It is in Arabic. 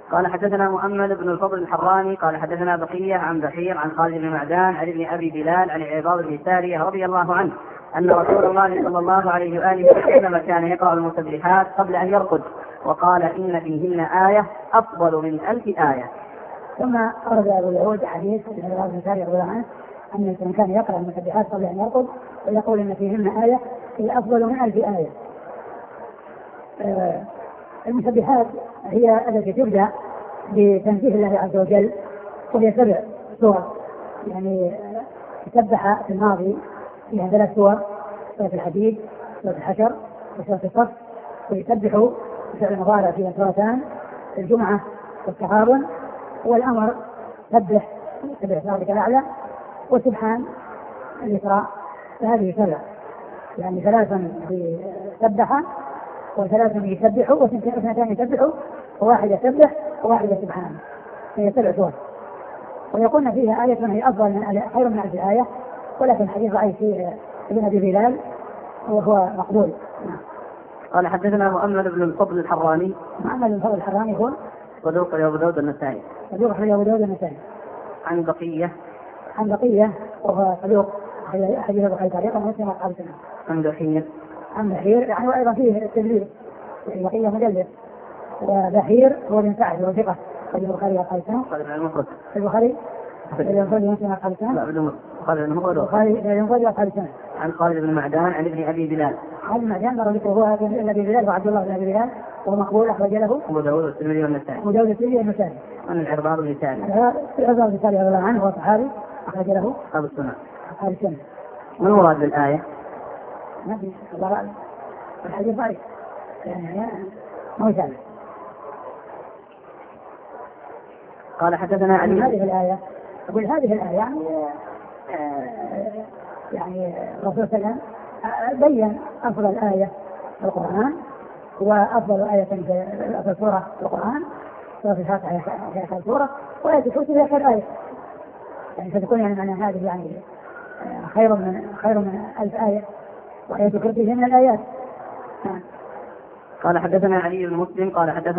قال حدثنا محمد بن الفضل الحراني قال حدثنا بقية عن بحير عن خالد بن معدان عن ابن أبي بلال عن عباد بن سارية رضي الله عنه أن رسول الله صلى الله عليه وآله وسلم كان يقرأ المسبحات قبل أن يرقد وقال إن فيهن آية أفضل من 1000 آية. ثم أرد أبو داود حديث ابن عباد بن سارية رضي الله عنه أن الإنسان كان يقرأ المسبحات قبل أن يرقد ويقول إن فيهن آية هي أفضل من 1000 آية. المسبحات هي التي تبدأ بتنزيه الله عز وجل وهي 7 سور، يعني تسبح في الماضي فيها 3 سور: سورة الحديد، سورة الحشر، وسورة الصف. ويسبح فعل المضارع فيها سورتان: الجمعة والتغابن، والأمر سبح ربك الأعلى، وسبحان الإسراء. فهذه 7، يعني 3 سبح و3 يسبحوا و2 يسبحوا وواحد يسبح وواحد سبحان. هي 7 سور. ويقولن فيها آية هي أفضل من خير من 1000 آية، ولكن حديث ضعيف في ابن أبي بلال وهو مقبول. قال حدثنا محمد بن الفضل الحراني. محمد بن الفضل الحراني هو صدوق أبو داود النسائي. صدوق أبو داود النسائي. عن بقية وهو صدوق حديث البخاري تعليقا ومسلم وأصحاب السنة. عن بحير يعني وأيضا فيه التدليس، بقية مدلس. وبحير هو بن سعد وثقة حديث البخاري وأصحاب السنة. البخاري المفرد ومسلم وأصحاب السنة. عن خالد بن معدان عن ابن أبي بلال. خالد بن معدان مر ذكره هو ابن أبي بلال وعبد الله بن أبي بلال، وهو مقبول أخرج له أبو داود والترمذي والنسائي. عن العرباض بن سارية. العرباض بن سارية رضي الله عنه هو صحابي أخرج له أصحاب السنة. ما المراد بالآية؟ ما في الله أعلم، الحديث ضعيف يعني ما هو ثابت. قال حدثنا علي. هذه الآية أقول هذه الآية يعني الرسول صلى الله عليه وسلم بين أفضل آية في القرآن وأفضل آية في أفضل سورة في القرآن، سورة الفاتحة هي آخر سورة، وآية الكرسي هي آخر آية، يعني فتكون يعني معنى هذه يعني خير من 1000 آية، وآية الكرسي هي من الآيات. قال حدثنا علي بن مسلم قال حدثنا